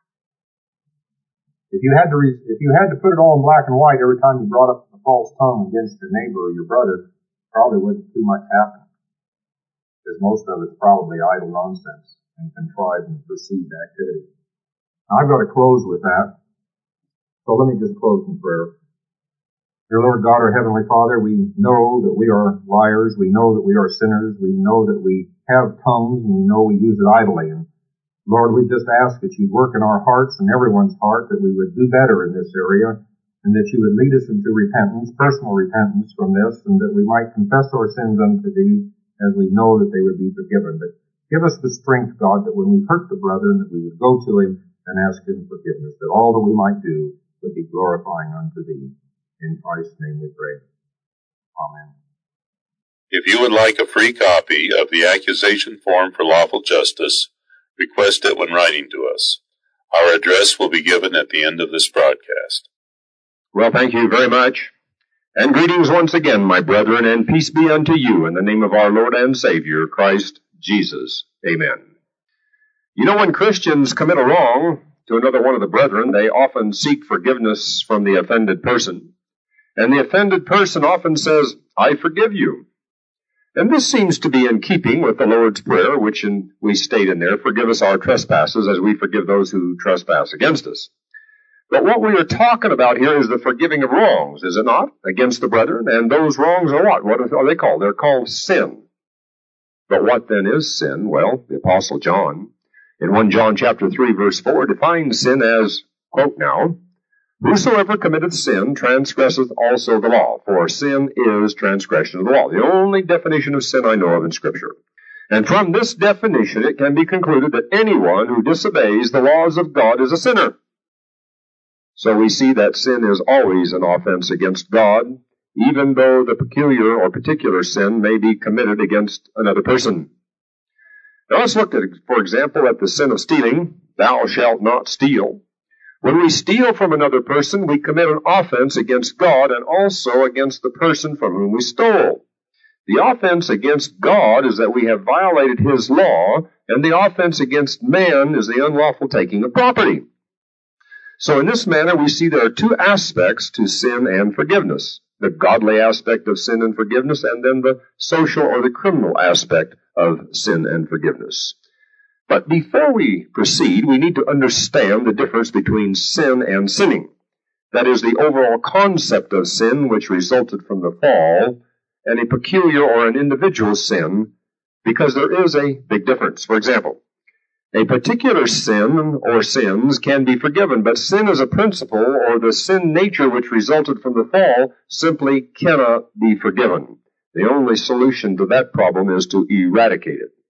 C: If you had to put it all in black and white every time you brought up a false tongue against your neighbor or your brother, probably wouldn't too much happen. Because most of it's probably idle nonsense and contrived and perceived activity. Now, I've got to close with that. So let me just close in prayer. Dear Lord God, our Heavenly Father, we know that we are liars. We know that we are sinners. We know that we have tongues and we know we use it idly. And Lord, we just ask that you'd work in our hearts and everyone's heart, that we would do better in this area, and that you would lead us into repentance, personal repentance from this, and that we might confess our sins unto thee as we know that they would be forgiven. But give us the strength, God, that when we hurt the brother, that we would go to him and ask him forgiveness, that all that we might do would be glorifying unto thee. In Christ's name we pray. Amen.
D: If you would like a free copy of the accusation form for lawful justice, request it when writing to us. Our address will be given at the end of this broadcast.
E: Well, thank you very much. And greetings once again, my brethren, and peace be unto you in the name of our Lord and Savior, Christ Jesus. Amen. You know, when Christians commit a wrong to another one of the brethren, they often seek forgiveness from the offended person. And the offended person often says, I forgive you. And this seems to be in keeping with the Lord's Prayer, which we state in there, forgive us our trespasses as we forgive those who trespass against us. But what we are talking about here is the forgiving of wrongs, is it not, against the brethren? And those wrongs are what? What are they called? They're called sin. But what then is sin? Well, the Apostle John, in 1 John chapter 3, verse 4, defines sin as, quote now, whosoever committeth sin transgresseth also the law, for sin is transgression of the law. The only definition of sin I know of in Scripture. And from this definition it can be concluded that anyone who disobeys the laws of God is a sinner. So we see that sin is always an offense against God, even though the peculiar or particular sin may be committed against another person. Now let's look at, for example, at the sin of stealing. Thou shalt not steal. When we steal from another person, we commit an offense against God and also against the person from whom we stole. The offense against God is that we have violated His law, and the offense against man is the unlawful taking of property. So in this manner, we see there are two aspects to sin and forgiveness. The godly aspect of sin and forgiveness, and then the social or the criminal aspect of sin and forgiveness. But before we proceed, we need to understand the difference between sin and sinning. That is, the overall concept of sin which resulted from the fall, and a peculiar or an individual sin, because there is a big difference. For example, a particular sin or sins can be forgiven, but sin as a principle or the sin nature which resulted from the fall simply cannot be forgiven. The only solution to that problem is to eradicate it.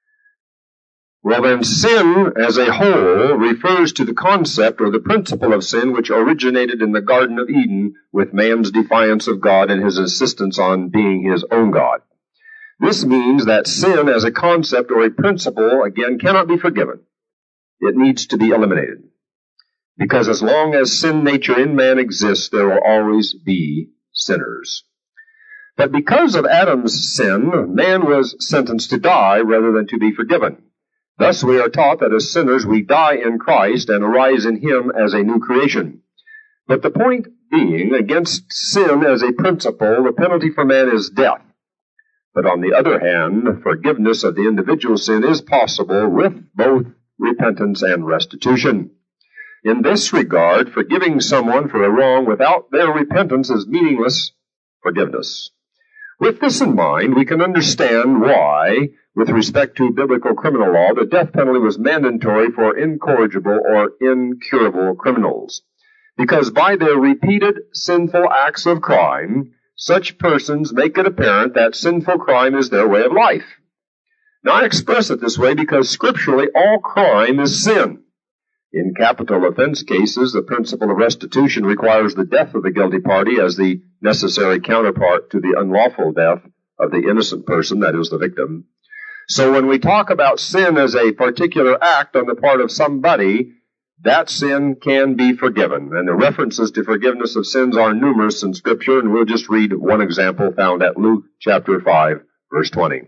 E: Well then, sin as a whole refers to the concept or the principle of sin which originated in the Garden of Eden with man's defiance of God and his insistence on being his own God. This means that sin as a concept or a principle, again, cannot be forgiven. It needs to be eliminated. Because as long as sin nature in man exists, there will always be sinners. But because of Adam's sin, man was sentenced to die rather than to be forgiven. Thus we are taught that as sinners we die in Christ and arise in Him as a new creation. But the point being, against sin as a principle, the penalty for man is death. But on the other hand, forgiveness of the individual sin is possible with both repentance and restitution. In this regard, forgiving someone for a wrong without their repentance is meaningless forgiveness. With this in mind, we can understand why, with respect to biblical criminal law, the death penalty was mandatory for incorrigible or incurable criminals. Because by their repeated sinful acts of crime, such persons make it apparent that sinful crime is their way of life. Now I express it this way because scripturally all crime is sin. In capital offense cases, the principle of restitution requires the death of the guilty party as the necessary counterpart to the unlawful death of the innocent person, that is, the victim. So when we talk about sin as a particular act on the part of somebody, that sin can be forgiven. And the references to forgiveness of sins are numerous in Scripture, and we'll just read one example found at Luke chapter 5, verse 20.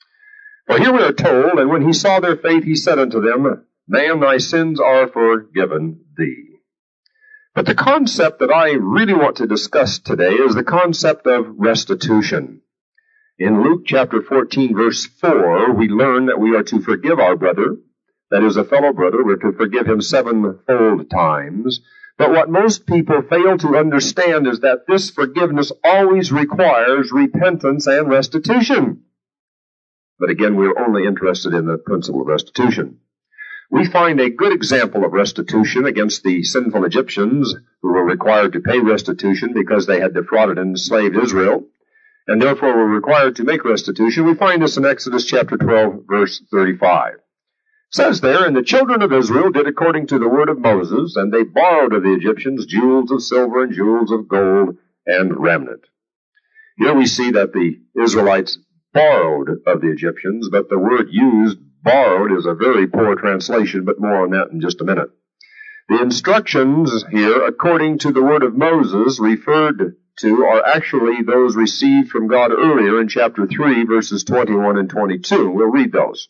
E: For here we are told, and when he saw their faith, he said unto them, Man, thy sins are forgiven thee. But the concept that I really want to discuss today is the concept of restitution. In Luke chapter 14, verse 4, we learn that we are to forgive our brother, that is, a fellow brother, we're to forgive him 7-fold times. But what most people fail to understand is that this forgiveness always requires repentance and restitution. But again, we're only interested in the principle of restitution. We find a good example of restitution against the sinful Egyptians who were required to pay restitution because they had defrauded and enslaved Israel, and therefore were required to make restitution. We find this in Exodus chapter 12, verse 35. It says there, And the children of Israel did according to the word of Moses, and they borrowed of the Egyptians jewels of silver and jewels of gold and remnant. Here we see that the Israelites borrowed of the Egyptians, but the word used, borrowed, is a very poor translation, but more on that in just a minute. The instructions here, according to the word of Moses, referred to are actually those received from God earlier in chapter 3, verses 21 and 22. We'll read those.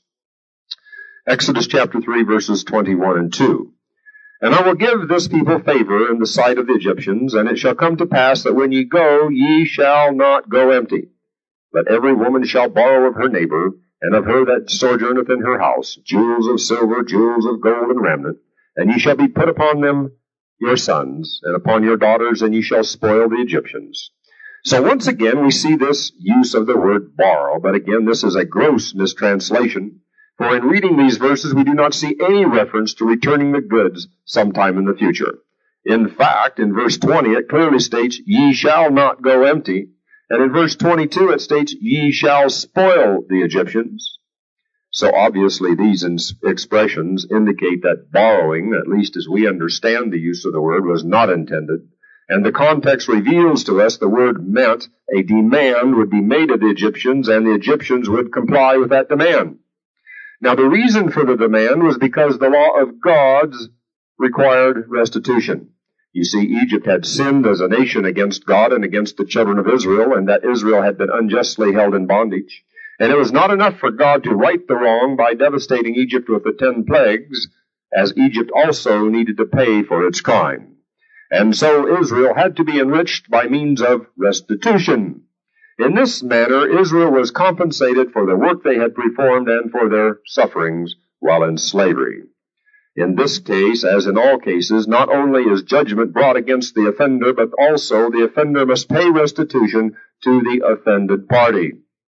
E: Exodus chapter 3, verses 21 and 2. And I will give this people favor in the sight of the Egyptians, and it shall come to pass that when ye go, ye shall not go empty. But every woman shall borrow of her neighbor, and of her that sojourneth in her house, jewels of silver, jewels of gold, and raiment. And ye shall be put upon them your sons, and upon your daughters, and ye shall spoil the Egyptians. So once again we see this use of the word borrow, but again this is a gross mistranslation. For in reading these verses we do not see any reference to returning the goods sometime in the future. In fact, in verse 20 it clearly states, ye shall not go empty. And in verse 22 it states, ye shall spoil the Egyptians. So obviously these expressions indicate that borrowing, at least as we understand the use of the word, was not intended. And the context reveals to us the word meant a demand would be made of the Egyptians, and the Egyptians would comply with that demand. Now the reason for the demand was because the law of gods required restitution. You see, Egypt had sinned as a nation against God and against the children of Israel, and that Israel had been unjustly held in bondage. And it was not enough for God to right the wrong by devastating Egypt with the 10 plagues, as Egypt also needed to pay for its crime. And so Israel had to be enriched by means of restitution. In this manner, Israel was compensated for the work they had performed and for their sufferings while in slavery. In this case, as in all cases, not only is judgment brought against the offender, but also the offender must pay restitution to the offended party.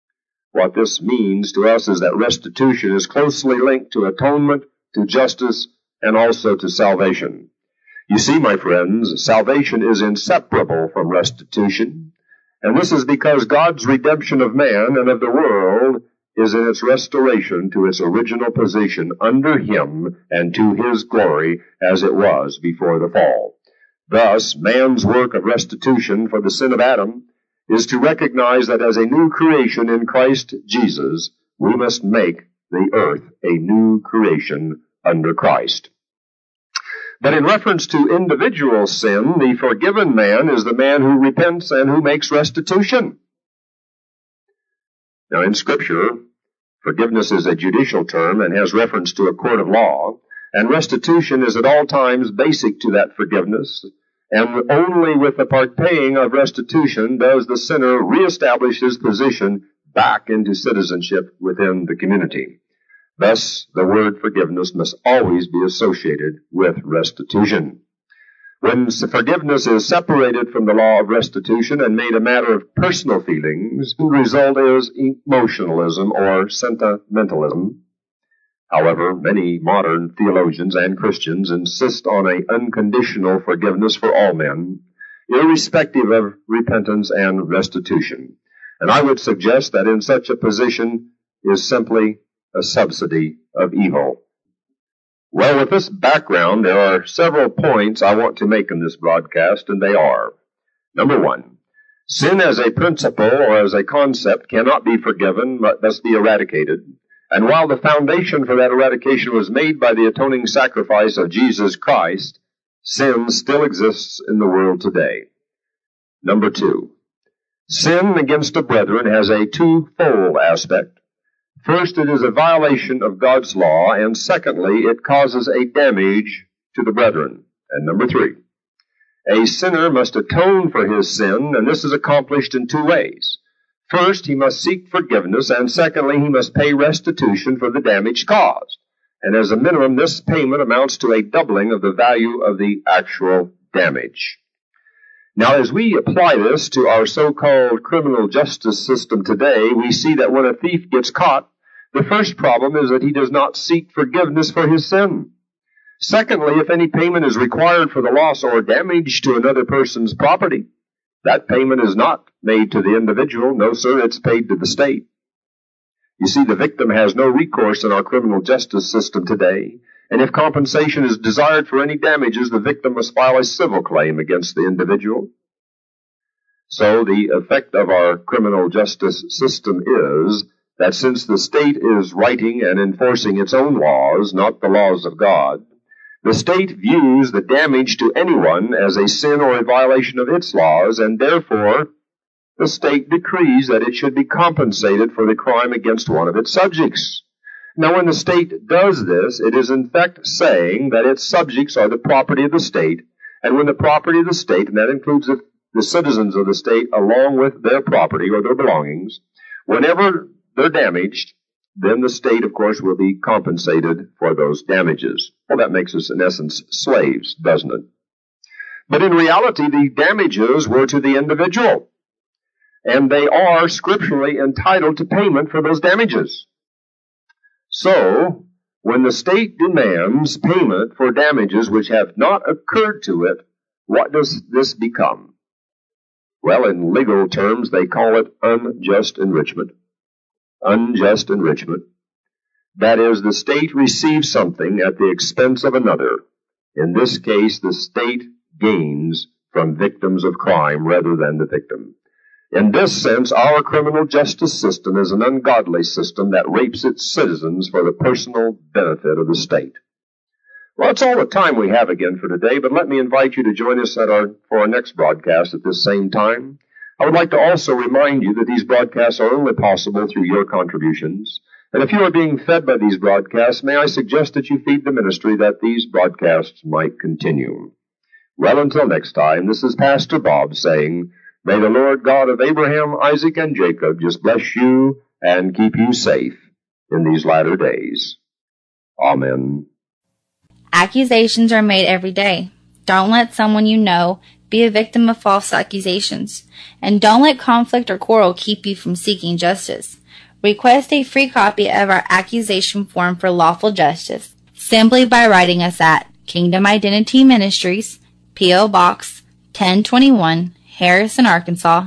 E: What this means to us is that restitution is closely linked to atonement, to justice, and also to salvation. You see, my friends, salvation is inseparable from restitution, and this is because God's redemption of man and of the world is in its restoration to its original position under Him and to His glory as it was before the fall. Thus, man's work of restitution for the sin of Adam is to recognize that as a new creation in Christ Jesus, we must make the earth a new creation under Christ. But in reference to individual sin, the forgiven man is the man who repents and who makes restitution. Now, in Scripture, forgiveness is a judicial term and has reference to a court of law, and restitution is at all times basic to that forgiveness, and only with the partaying of restitution does the sinner reestablish his position back into citizenship within the community. Thus, the word forgiveness must always be associated with restitution. When forgiveness is separated from the law of restitution and made a matter of personal feelings, the result is emotionalism or sentimentalism. However, many modern theologians and Christians insist on an unconditional forgiveness for all men, irrespective of repentance and restitution. And I would suggest that in such a position is simply a subsidy of evil. Well, with this background, there are several points I want to make in this broadcast, and they are: number one, sin as a principle or as a concept cannot be forgiven, but must be eradicated. And while the foundation for that eradication was made by the atoning sacrifice of Jesus Christ, sin still exists in the world today. Number two, sin against the brethren has a twofold aspect. First, it is a violation of God's law, and secondly, it causes a damage to the brethren. And number three, a sinner must atone for his sin, and this is accomplished in two ways. First, he must seek forgiveness, and secondly, he must pay restitution for the damage caused. And as a minimum, this payment amounts to a doubling of the value of the actual damage. Now, as we apply this to our so-called criminal justice system today, we see that when a thief gets caught, the first problem is that he does not seek forgiveness for his sin. Secondly, if any payment is required for the loss or damage to another person's property, that payment is not made to the individual. No, sir, it's paid to the state. You see, the victim has no recourse in our criminal justice system today, and if compensation is desired for any damages, the victim must file a civil claim against the individual. So the effect of our criminal justice system is that since the state is writing and enforcing its own laws, not the laws of God, the state views the damage to anyone as a sin or a violation of its laws, and therefore the state decrees that it should be compensated for the crime against one of its subjects. Now, when the state does this, it is in fact saying that its subjects are the property of the state, and when the property of the state, and that includes the citizens of the state along with their property or their belongings, Whenever they're damaged, then the state, of course, will be compensated for those damages. Well, that makes us, in essence, slaves, doesn't it? But in reality, the damages were to the individual, and they are scripturally entitled to payment for those damages. So, when the state demands payment for damages which have not occurred to it, what does this become? Well, in legal terms, they call it unjust enrichment. Unjust enrichment. That is, the state receives something at the expense of another. In this case, the state gains from victims of crime rather than the victim. In this sense, our criminal justice system is an ungodly system that rapes its citizens for the personal benefit of the state. Well, that's all the time we have again for today, but let me invite you to join us for our next broadcast at this same time. I would like to also remind you that these broadcasts are only possible through your contributions. And if you are being fed by these broadcasts, may I suggest that you feed the ministry that these broadcasts might continue. Well, until next time, this is Pastor Bob saying, may the Lord God of Abraham, Isaac, and Jacob just bless you and keep you safe in these latter days. Amen.
F: Accusations are made every day. Don't let someone you know be a victim of false accusations. And don't let conflict or quarrel keep you from seeking justice. Request a free copy of our accusation form for lawful justice simply by writing us at Kingdom Identity Ministries, P.O. Box 1021, Harrison, Arkansas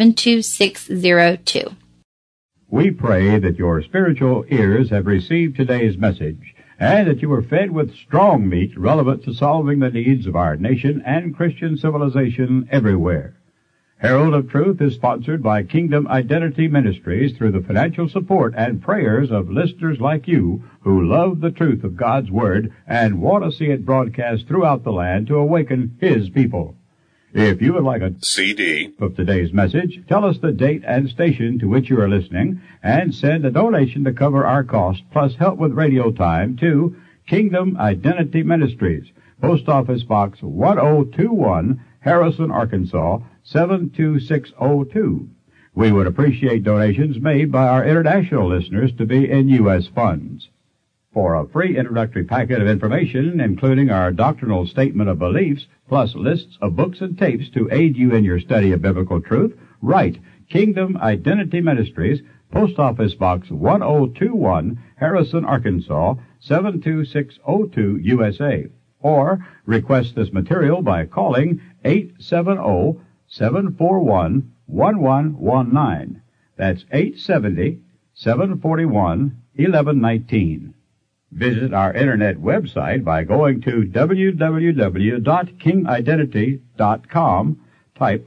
F: 72602.
B: We pray that your spiritual ears have received today's message and that you are fed with strong meat relevant to solving the needs of our nation and Christian civilization everywhere. Herald of Truth is sponsored by Kingdom Identity Ministries through the financial support and prayers of listeners like you who love the truth of God's Word and want to see it broadcast throughout the land to awaken His people. If you would like a
D: CD
B: of today's message, tell us the date and station to which you are listening and send a donation to cover our costs plus help with radio time to Kingdom Identity Ministries, Post Office Box 1021, Harrison, Arkansas 72602. We would appreciate donations made by our international listeners to be in U.S. funds. For a free introductory packet of information, including our doctrinal statement of beliefs, plus lists of books and tapes to aid you in your study of biblical truth, write Kingdom Identity Ministries, Post Office Box 1021, Harrison, Arkansas 72602, USA. Or request this material by calling 870-741-1119. That's 870-741-1119. Visit our internet website by going to www.kingidentity.com. Type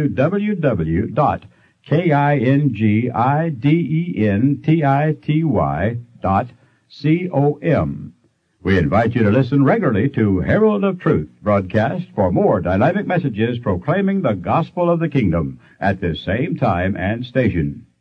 B: www.kingidentity.com. We invite you to listen regularly to Herald of Truth broadcast for more dynamic messages proclaiming the gospel of the kingdom at this same time and station.